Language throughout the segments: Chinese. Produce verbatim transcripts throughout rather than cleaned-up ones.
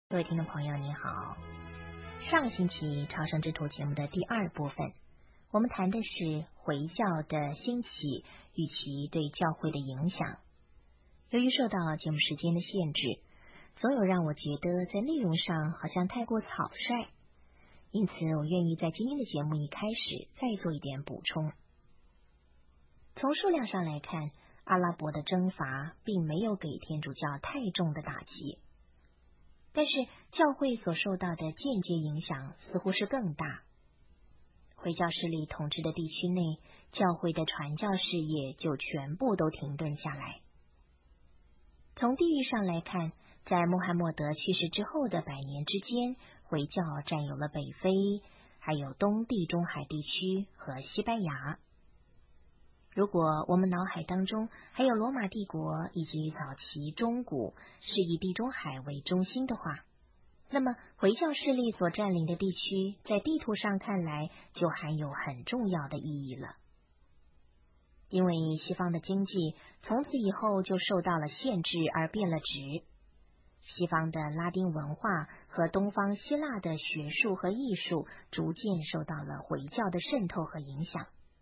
各位听众朋友你好，上个星期朝圣之途节目的第二部分，我们谈的是回教的兴起与其对教会的影响。由于受到节目时间的限制，总有让我觉得在内容上好像太过草率，因此我愿意在今天的节目一开始再做一点补充。从数量上来看，阿拉伯的征伐并没有给天主教太重的打击，但是教会所受到的间接影响似乎是更大。回教势力统治的地区内，教会的传教事业就全部都停顿下来。从地域上来看，在穆罕默德去世之后的百年之间，回教占有了北非，还有东地中海地区和西班牙。如果我们脑海当中还有罗马帝国以及早期中古是以地中海为中心的话，那么回教势力所占领的地区在地图上看来就含有很重要的意义了。因为西方的经济从此以后就受到了限制而变了质，西方的拉丁文化和东方希腊的学术和艺术逐渐受到了回教的渗透和影响。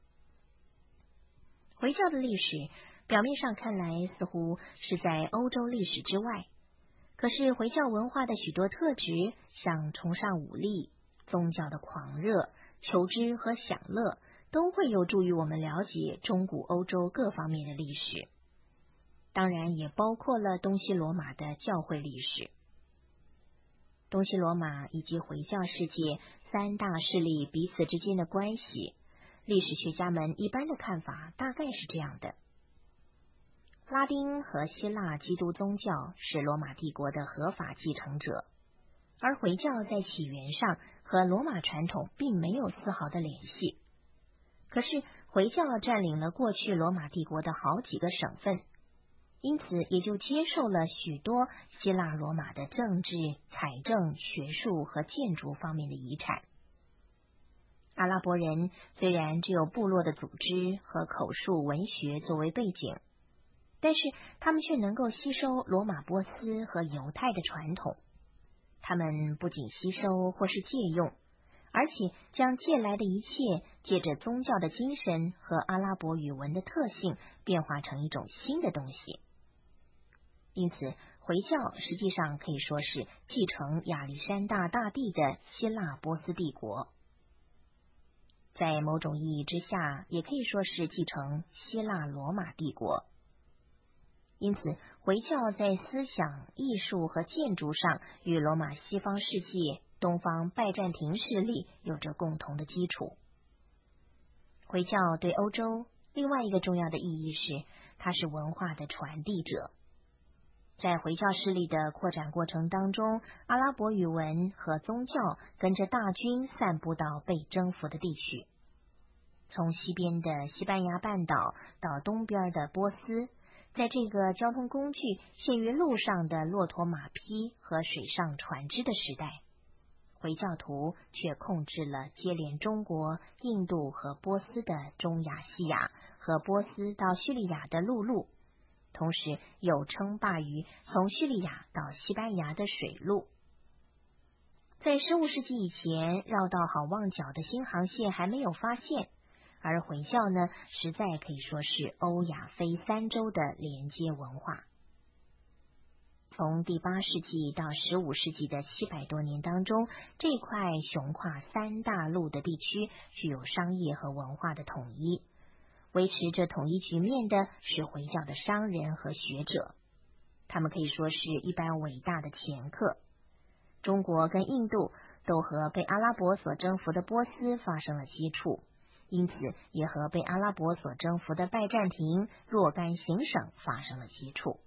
回教的历史表面上看来似乎是在欧洲历史之外，可是回教文化的许多特质，像崇尚武力、宗教的狂热、求知和享乐，都会有助于我们了解中古欧洲各方面的历史，当然也包括了东西罗马的教会历史。东西罗马以及回教世界三大势力彼此之间的关系，历史学家们一般的看法大概是这样的：拉丁和希腊基督宗教是罗马帝国的合法继承者，而回教在起源上和罗马传统并没有丝毫的联系。可是回教占领了过去罗马帝国的好几个省份，因此也就接受了许多希腊罗马的政治、财政、学术和建筑方面的遗产。阿拉伯人虽然只有部落的组织和口述文学作为背景，但是他们却能够吸收罗马波斯和犹太的传统。他们不仅吸收或是借用，而且将借来的一切借着宗教的精神和阿拉伯语文的特性变化成一种新的东西。因此回教实际上可以说是继承亚历山大大帝的希腊波斯帝国，在某种意义之下也可以说是继承希腊罗马帝国。因此回教在思想、艺术和建筑上与罗马西方世界、东方拜占庭势力有着共同的基础。回教对欧洲另外一个重要的意义是，它是文化的传递者。在回教势力的扩展过程当中，阿拉伯语文和宗教跟着大军散布到被征服的地区。从西边的西班牙半岛到东边的波斯，在这个交通工具限于路上的骆驼马匹和水上船只的时代，回教徒却控制了接连中国、印度和波斯的中亚西亚和波斯到叙利亚的陆路，同时又称霸于从叙利亚到西班牙的水路。在十五世纪以前，绕道好望角的新航线还没有发现，而回教呢，实在可以说是欧亚非三洲的连接文化。从第八世纪到十五世纪的七百多年当中，这块雄跨三大陆的地区具有商业和文化的统一。维持着统一局面的是回教的商人和学者，他们可以说是一般伟大的掮客。中国跟印度都和被阿拉伯所征服的波斯发生了接触，因此也和被阿拉伯所征服的拜占庭、若干行省发生了接触。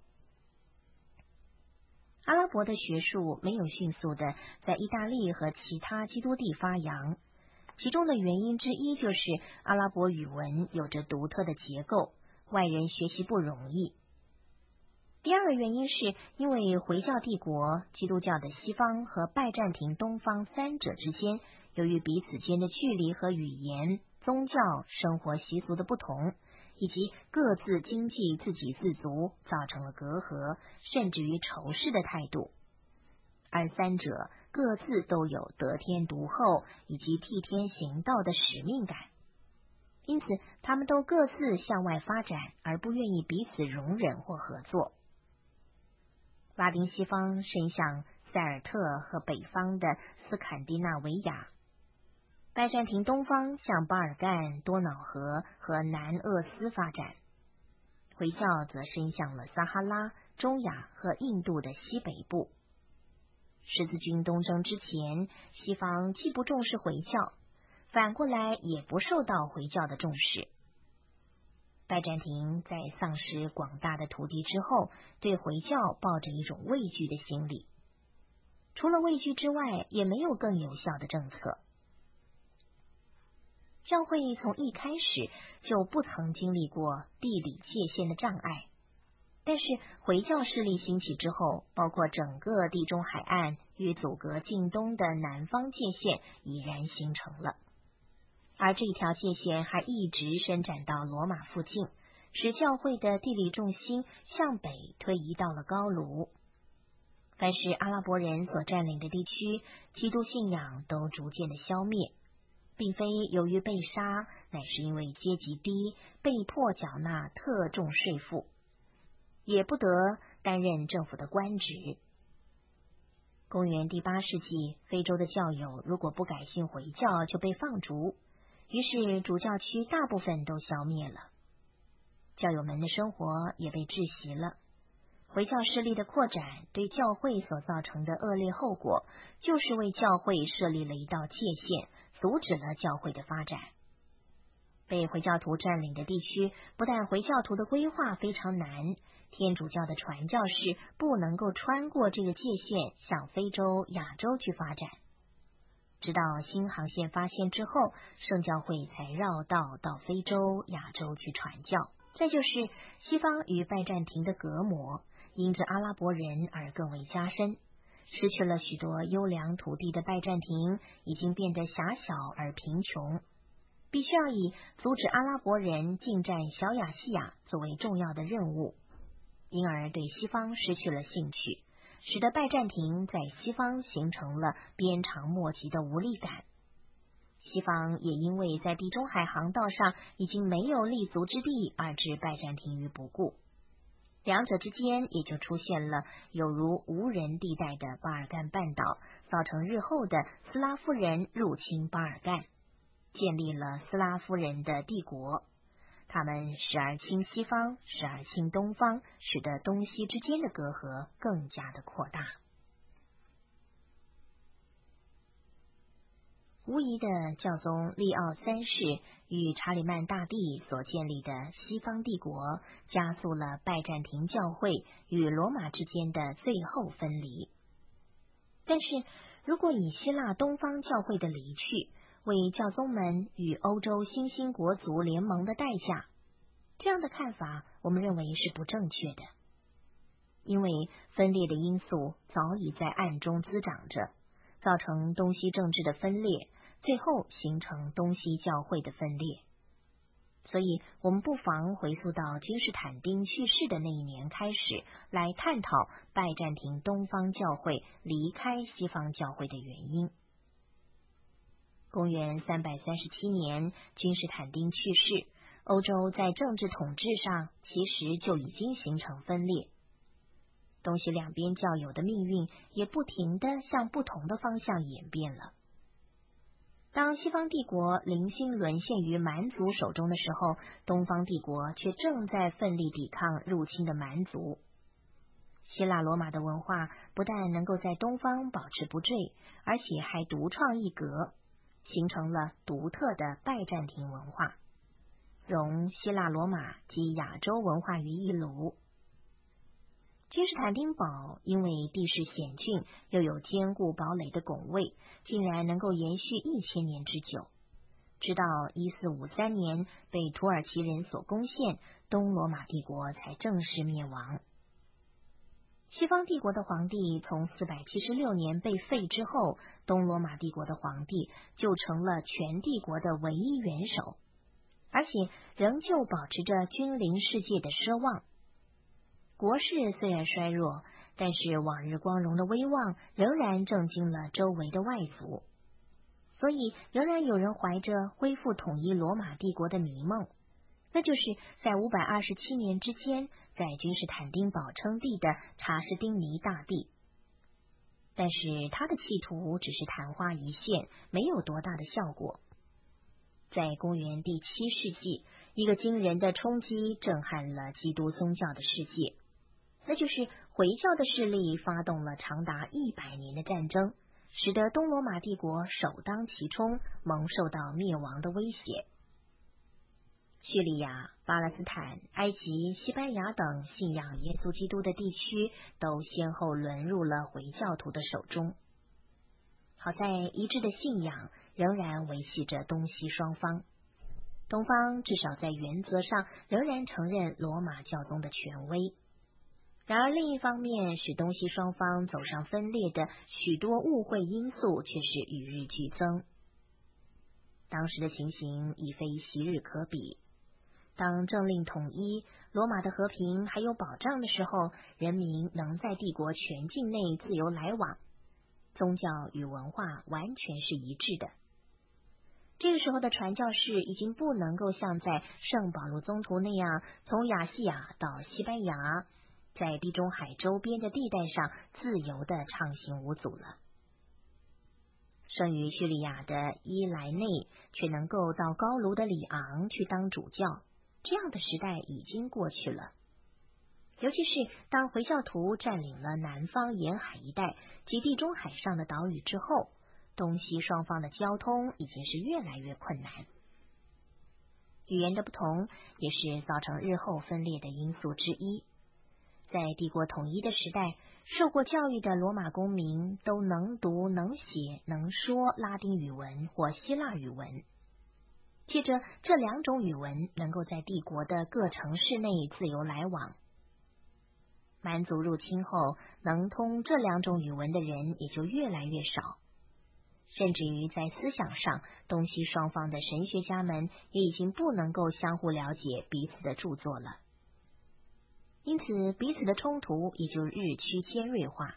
阿拉伯的学术没有迅速的在意大利和其他基督地发扬，其中的原因之一就是阿拉伯语文有着独特的结构，外人学习不容易。第二个原因是因为回教帝国、基督教的西方和拜占庭东方三者之间，由于彼此间的距离和语言、宗教、生活习俗的不同，以及各自经济自给自足，造成了隔阂，甚至于仇视的态度。 而三者各自都有得天独厚以及替天行道的使命感，因此他们都各自向外发展，而不愿意彼此容忍或合作。拉丁西方伸向塞尔特和北方的斯堪的纳维亚，拜占庭东方向巴尔干、多瑙河和南厄斯发展，回教则伸向了撒哈拉、中亚和印度的西北部。十字军东征之前，西方既不重视回教，反过来也不受到回教的重视。拜占庭在丧失广大的土地之后，对回教抱着一种畏惧的心理，除了畏惧之外，也没有更有效的政策。教会从一开始就不曾经历过地理界限的障碍，但是回教势力兴起之后，包括整个地中海岸与阻隔近东的南方界限已然形成了，而这条界限还一直伸展到罗马附近，使教会的地理重心向北推移到了高卢。凡是阿拉伯人所占领的地区，基督信仰都逐渐的消灭，并非由于被杀，乃是因为阶级低，被迫缴纳特重税赋，也不得担任政府的官职。公元第八世纪，非洲的教友如果不改信回教，就被放逐，于是主教区大部分都消灭了，教友们的生活也被窒息了。回教势力的扩展对教会所造成的恶劣后果，就是为教会设立了一道界限，阻止了教会的发展。被回教徒占领的地区，不但回教徒的规划非常难，天主教的传教士不能够穿过这个界限向非洲、亚洲去发展。直到新航线发现之后，圣教会才绕道到非洲、亚洲去传教。再就是西方与拜占庭的隔膜，因着阿拉伯人而更为加深，失去了许多优良土地的拜占庭已经变得狭小而贫穷，必须要以阻止阿拉伯人进占小亚细亚作为重要的任务，因而对西方失去了兴趣，使得拜占庭在西方形成了鞭长莫及的无力感。西方也因为在地中海航道上已经没有立足之地，而置拜占庭于不顾，两者之间也就出现了有如无人地带的巴尔干半岛，造成日后的斯拉夫人入侵巴尔干，建立了斯拉夫人的帝国。他们时而亲西方，时而亲东方，使得东西之间的隔阂更加的扩大。无疑的，教宗利奥三世与查理曼大帝所建立的西方帝国，加速了拜占庭教会与罗马之间的最后分离。但是，如果以希腊东方教会的离去为教宗们与欧洲新兴国族联盟的代价，这样的看法我们认为是不正确的，因为分裂的因素早已在暗中滋长着，造成东西政治的分裂，最后形成东西教会的分裂。所以我们不妨回溯到君士坦丁去世的那一年开始，来探讨拜占庭东方教会离开西方教会的原因。公元三百三十七年，君士坦丁去世，欧洲在政治统治上其实就已经形成分裂，东西两边教友的命运也不停地向不同的方向演变了。当西方帝国零星沦陷于蛮族手中的时候，东方帝国却正在奋力抵抗入侵的蛮族。希腊罗马的文化不但能够在东方保持不坠，而且还独创一格，形成了独特的拜占庭文化，融希腊罗马及亚洲文化于一炉。君士坦丁堡因为地势险峻，又有坚固堡垒的拱卫，竟然能够延续一千年之久。直到一四五三年被土耳其人所攻陷，东罗马帝国才正式灭亡。西方帝国的皇帝从四百七十六年被废之后，东罗马帝国的皇帝就成了全帝国的唯一元首，而且仍旧保持着君临世界的奢望。国势虽然衰弱， 但是往日光荣的威望仍然震惊了周围的外族，所以仍然有人怀着恢复统一罗马帝国的迷梦，那就是在五百二十七年之间，在君士坦丁堡称帝的查士丁尼大帝。但是他的企图只是昙花一现，没有多大的效果。在公元第七世纪，一个惊人的冲击震撼了基督宗教的世界，那就是回教的势力发动了长达一百年的战争，使得东罗马帝国首当其冲，蒙受到灭亡的威胁。叙利亚、巴勒斯坦、埃及、西班牙等信仰耶稣基督的地区都先后沦入了回教徒的手中。好在一致的信仰仍然维系着东西双方，东方至少在原则上仍然承认罗马教宗的权威。然而另一方面，使东西双方走上分裂的许多误会因素却是与日俱增。当时的情形已非昔日可比。当政令统一，罗马的和平还有保障的时候，人民能在帝国全境内自由来往，宗教与文化完全是一致的。这个时候的传教士已经不能够像在圣保罗宗徒那样从亚细亚到西班牙，在地中海周边的地带上自由地畅行无阻了。生于叙利亚的伊莱内却能够到高卢的里昂去当主教，这样的时代已经过去了。尤其是当回教徒占领了南方沿海一带及地中海上的岛屿之后，东西双方的交通已经是越来越困难。语言的不同也是造成日后分裂的因素之一。在帝国统一的时代，受过教育的罗马公民都能读能写能说拉丁语文或希腊语文，借着这两种语文能够在帝国的各城市内自由来往。蛮族入侵后，能通这两种语文的人也就越来越少，甚至于在思想上，东西双方的神学家们也已经不能够相互了解彼此的著作了，因此彼此的冲突也就日趋尖锐化。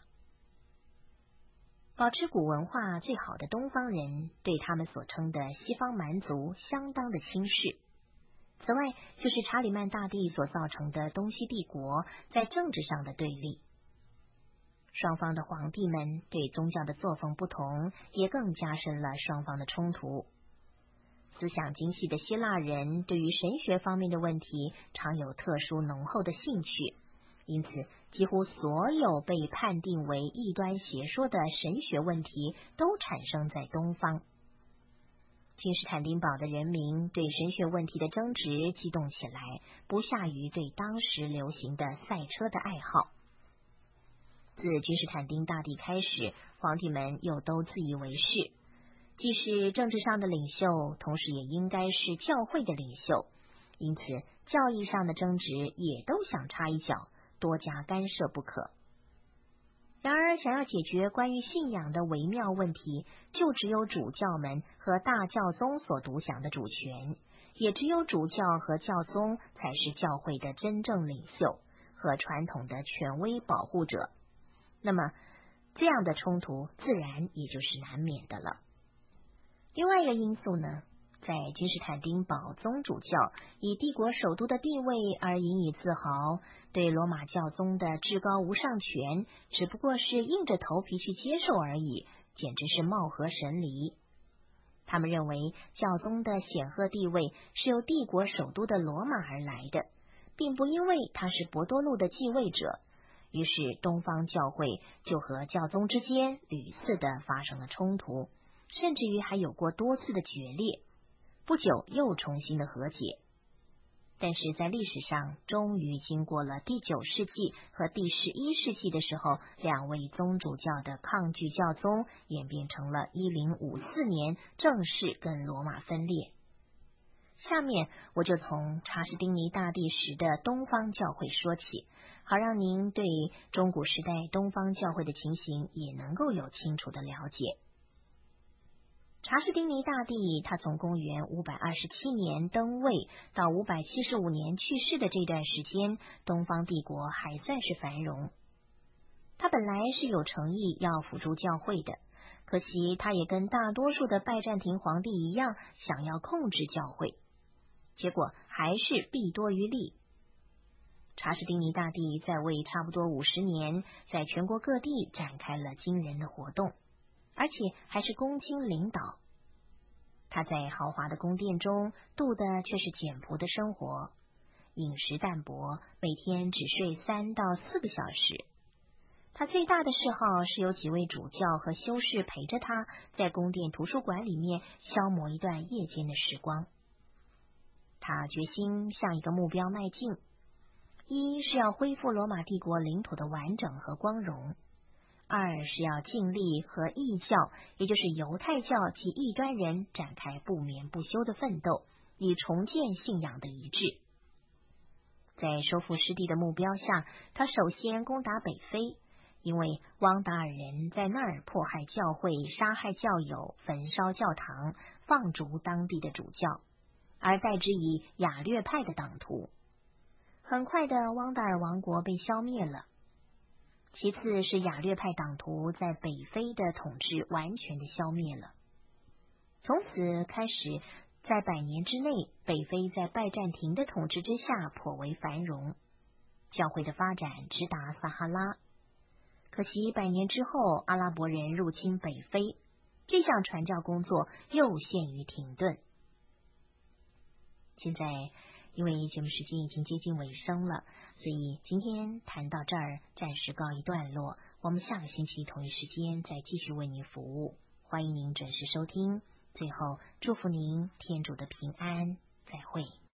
保持古文化最好的东方人对他们所称的西方蛮族相当的轻视。此外，就是查理曼大帝所造成的东西帝国在政治上的对立。双方的皇帝们对宗教的作风不同，也更加深了双方的冲突。思想精细的希腊人对于神学方面的问题常有特殊浓厚的兴趣，因此几乎所有被判定为异端邪说的神学问题都产生在东方。君士坦丁堡的人民对神学问题的争执激动起来，不下于对当时流行的赛车的爱好。自君士坦丁大帝开始，皇帝们又都自以为是，既是政治上的领袖，同时也应该是教会的领袖，因此教义上的争执也都想插一脚，多加干涉不可。然而想要解决关于信仰的微妙问题，就只有主教们和大教宗所独享的主权，也只有主教和教宗才是教会的真正领袖和传统的权威保护者。那么这样的冲突自然也就是难免的了。另外一个因素呢，在君士坦丁堡宗主教以帝国首都的地位而引以自豪，对罗马教宗的至高无上权只不过是硬着头皮去接受而已，简直是貌合神离。他们认为教宗的显赫地位是由帝国首都的罗马而来的，并不因为他是伯多禄的继位者。于是东方教会就和教宗之间屡次的发生了冲突，甚至于还有过多次的决裂，不久又重新的和解。但是在历史上，终于经过了第九世纪和第十一世纪的时候，两位宗主教的抗拒教宗演变成了一零五四年正式跟罗马分裂。下面我就从查士丁尼大帝时的东方教会说起，好让您对中古时代东方教会的情形也能够有清楚的了解。查士丁尼大帝他从公元五百二十七年登位到五百七十五年去世的这段时间，东方帝国还算是繁荣。 他本来是有诚意要辅助教会的，可惜他也跟大多数的拜占庭皇帝一样，想要控制教会，结果还是弊多于利。查士丁尼大帝在位差不多五十年，在全国各地展开了惊人的活动，而且还是公卿领导。他在豪华的宫殿中度的却是简朴的生活，饮食淡薄，每天只睡三到四个小时。他最大的嗜好是有几位主教和修士陪着他，在宫殿图书馆里面消磨一段夜间的时光。他决心向一个目标迈进，一是要恢复罗马帝国领土的完整和光荣，二是要尽力和异教，也就是犹太教及异端人展开不眠不休的奋斗，以重建信仰的一致。在收复失地的目标下，他首先攻打北非，因为汪达尔人在那儿迫害教会、杀害教友、焚烧教堂、放逐当地的主教，而代之以雅略派的党徒。很快的，汪达尔王国被消灭了。其次是雅略派党徒在北非的统治完全的消灭了。从此开始，在百年之内，北非在拜占庭的统治之下颇为繁荣，教会的发展直达撒哈拉。可惜百年之后，阿拉伯人入侵北非，这项传教工作又陷于停顿。现在因为节目时间已经接近尾声了，所以今天谈到这儿，暂时告一段落。我们下个星期同一时间再继续为您服务，欢迎您准时收听。最后，祝福您天主的平安，再会。